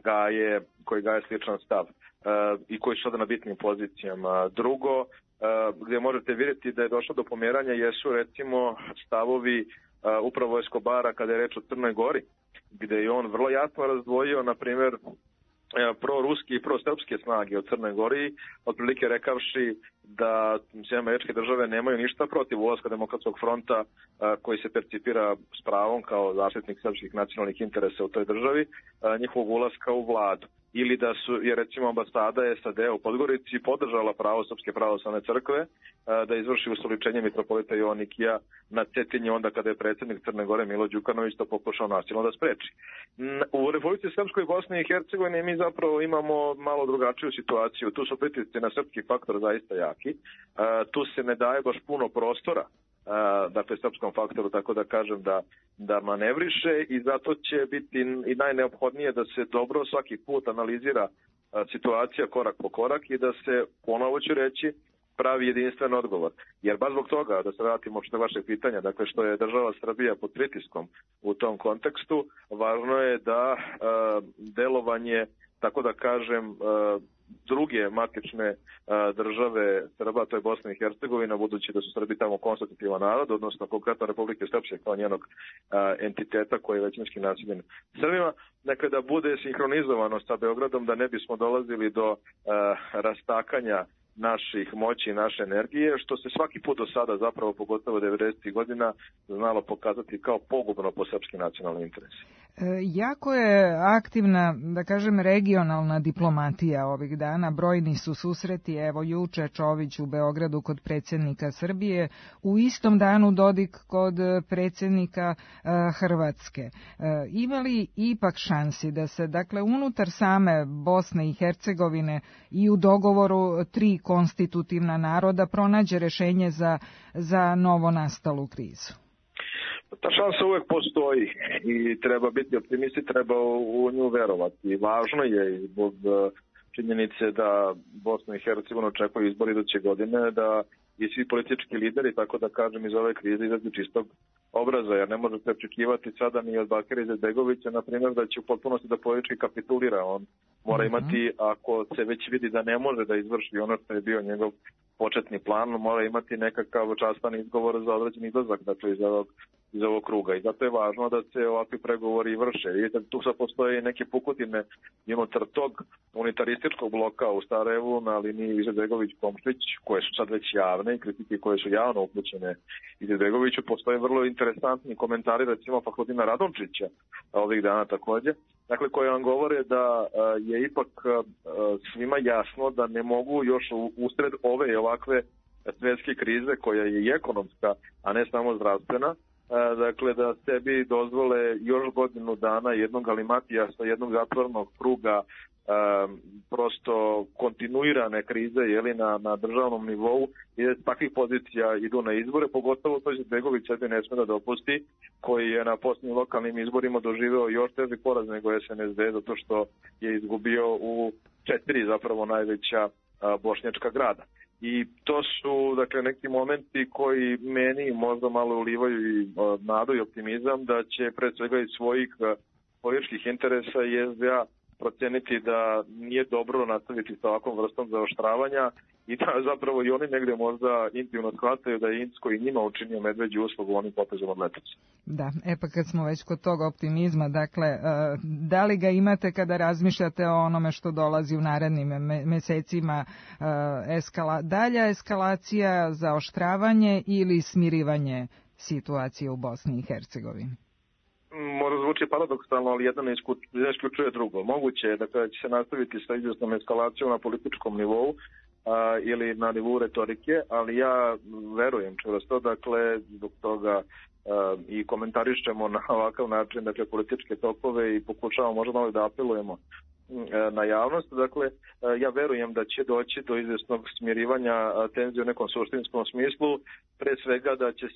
gaje sličan stav i koji su sada na bitnim pozicijama. Drugo, gdje možete vidjeti da je došlo do pomeranja jesu recimo stavovi upravo Escobara kada je reč o Crnoj Gori, gdje je on vrlo jasno razdvojio, na primjer, proruski i prosrpske snage od Crnoj Gori, otprilike rekavši da Američke države nemaju ništa protiv ulaska Demokratskog fronta koji se percipira s pravom kao zaštitnik srpskih nacionalnih interesa u toj državi, njihovog ulaska u vladu. Ili da je recimo ambasada SAD u Podgorici podržala pravo Srpske pravoslavne crkve da izvrši ustoličenje mitropolita Joanikija na Cetinje onda kada je predsjednik Crne Gore Milo Đukanović to pokušao nasilno da spreči. U Republici Srpskoj i Bosni i Hercegovini mi zapravo imamo malo drugačiju situaciju. Tu su pritisci na srpski faktor zaista jaki. Tu se ne daje baš puno prostora dakle srpskom faktoru, tako da kažem da manevriše i zato će biti i najneophodnije da se dobro svaki put analizira situacija korak po korak i da se, ponovo ću reći, pravi jedinstven odgovor. Jer baš zbog toga, da se vratimo što je vaše pitanja, dakle što je država Srbija pod pritiskom u tom kontekstu, važno je da delovanje, tako da kažem, druge matične države Srba, to je Bosna i Hercegovina, budući da su Srbi tamo konstitutivan narod, odnosno konkretno Republike Srpske kao njenog entiteta koji je većinski naseljen Srbima. Dakle, da bude sinhronizovano sa Beogradom, da ne bismo dolazili do rastakanja naših moći i naše energije, što se svaki put do sada, zapravo pogotovo 90. godina, znalo pokazati kao pogubno po srpski nacionalni interes. Jako je aktivna, da kažem, regionalna diplomatija ovih dana. Brojni su susreti, evo juče Čović u Beogradu kod predsjednika Srbije, u istom danu Dodik kod predsjednika Hrvatske. Ima li ipak šansi da se, dakle, unutar same Bosne i Hercegovine i u dogovoru tri konstitutivna naroda pronađe rešenje za novo nastalu krizu? Ta šansa uvek postoji i treba biti optimisti, treba u nju verovati. Važno je zbog činjenice da Bosnu i Hercegovinu očekuju izbori iduće godine, da i svi politički lideri, tako da kažem, iz ove krize izađu čistog obraza, jer ne možete očekivati sada ni od Bakira Izetbegovića, na primjer, da će u potpunosti da politički kapitulira. On mora imati, ako se već vidi da ne može da izvrši ono što je bio njegov početni plan, mora imati nekakav častan izgovor za određen izlazak, dakle iz ovog kruga. I zato je važno da se ovakvi pregovori vrše. Vidite, tu sad postoje neke pukotine unutar tog unitarističkog bloka u Sarajevu na liniji Izetbegović-Komšić, koje su sad već javne i kritike koje su javno upućene Izetbegoviću. Postoje vrlo interesantni komentari, recimo Fahrudina Radončića ovih dana također, dakle, koje vam govore da je ipak svima jasno da ne mogu još usred ove i ovakve svjetske krize, koja je i ekonomska, a ne samo zdravstvena, dakle, da sebi dozvole još godinu dana jednog galimatija sa jednog zatvornog kruga, prosto kontinuirane krize na državnom nivou i da takvih pozicija idu na izbore, pogotovo to Izetbegović sebi ne sme da dopusti, koji je na posljednjim lokalnim izborima doživeo još teži poraz nego SNSD, zato što je izgubio u 4 zapravo najveća bošnjačka grada. I to su, dakle, neki momenti koji meni možda malo ulivaju i nadu i optimizam da će pre svega iz svojih političkih interesa i SDA proceniti da nije dobro nastaviti sa ovakvom vrstom zaoštravanja i da zapravo i oni negdje možda intimno shvataju da je Incko i njima učinio medveđu uslugu onim potezom od letica. Da, pa kad smo već kod tog optimizma, dakle, da li ga imate kada razmišljate o onome što dolazi u narednim mesecima, dalja eskalacija, zaoštravanje ili smirivanje situacije u Bosni i Hercegovini? Možda zvuči paradoksalno, ali jedno ne isključuje drugo. Moguće je da kada će se nastaviti sa izvjesnom eskalacijom na političkom nivou ili na nivou retorike, ali ja verujem čvrsto, dakle, zbog toga i komentarišemo na ovakav način, dakle, političke tokove i pokušavamo možda malo da apelujemo na javnost. Dakle, ja verujem da će doći do izvjesnog smirivanja tenzije u nekom suštinskom smislu, pre svega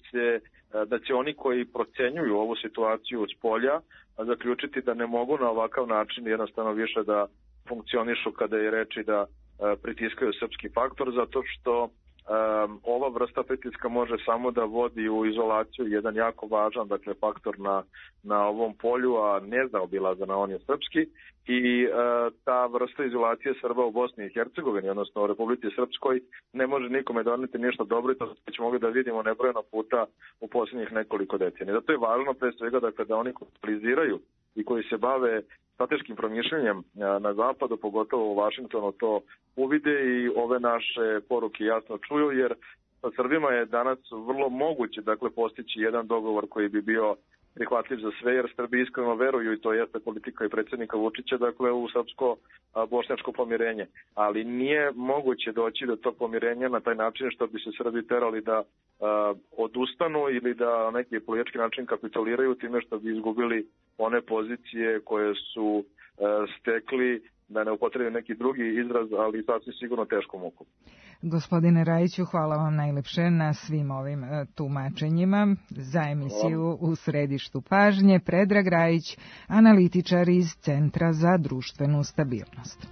da će oni koji procenjuju ovu situaciju s polja zaključiti da ne mogu na ovakav način jednostavno više da funkcionišu kada je reči da pritiskaju srpski faktor, zato što ova vrsta pritiska može samo da vodi u izolaciju jedan jako važan, dakle, faktor na ovom polju, a ne zaobilazan, on je srpski, i ta vrsta izolacije Srba u Bosni i Hercegovini, odnosno u Republici Srpskoj, ne može nikome doneti ništa dobro i to ćemo mogli da vidimo nebrojeno puta u posljednjih nekoliko decenija. Zato je važno pre svega, dakle, da oni koji analiziraju i koji se bave strateškim promišljanjem na zapadu, pogotovo u Vašingtonu, to uvide i ove naše poruke jasno čuju, jer sa Srbima je danas vrlo moguće, dakle, postići jedan dogovor koji bi bio prihvatljiv za sve, jer Srbi iskreno veruju, i to jeste politika i predsjednika Vučića, dakle, u srpsko-bošnjačko pomirenje. Ali nije moguće doći do tog pomirenja na taj način što bi se Srbi terali da odustanu ili da na neki politički način kapituliraju time što bi izgubili one pozicije koje su stekli, da ne upotrebim neki drugi izraz, ali sasvim sigurno teškom mukom. Gospodine Rajiću, hvala vam najlepše na svim ovim tumačenjima. Za emisiju U središtu pažnje Predrag Rajić, analitičar iz Centra za društvenu stabilnost.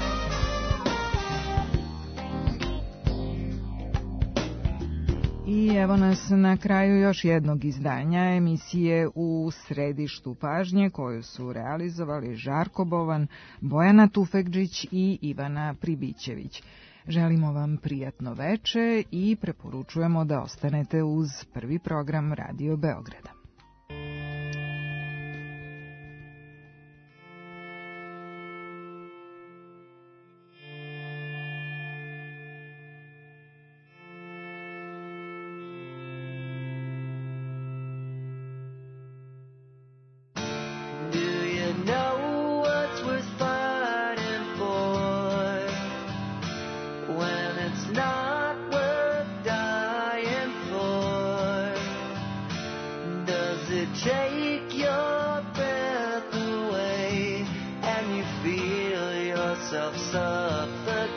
I evo nas na kraju još jednog izdanja emisije U središtu pažnje, koju su realizovali Žarko Bovan, Bojana Tufekđić i Ivana Pribićević. Želimo vam prijatno veče i preporučujemo da ostanete uz prvi program Radio Beograda. Yourself suffocating.